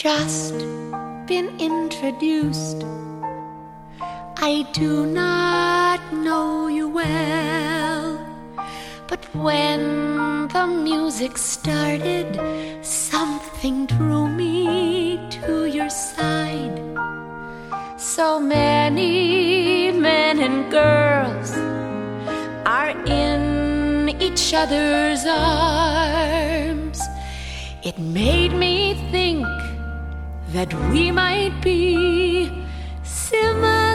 just been introduced. I do not know you well, but when the music started, something drew me to your side. So many men and girls are in each other's arms. It made me think that we might be similar.